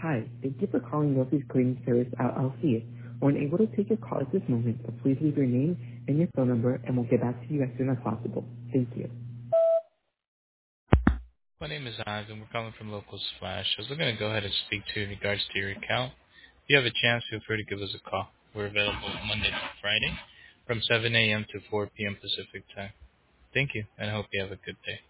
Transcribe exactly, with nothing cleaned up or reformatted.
Hi, thank you for calling Northeast Cleaning Service L L C. We're unable to take your call at this moment, so please leave your name and your phone number, and we'll get back to you as soon as possible. Thank you. My name is Hans, and we're calling from Local Splash. I was looking to go ahead and speak to you in regards to your account. If you have a chance, feel free to give us a call. We're available Monday to Friday from seven a.m. to four p.m. Pacific time. Thank you, and I hope you have a good day.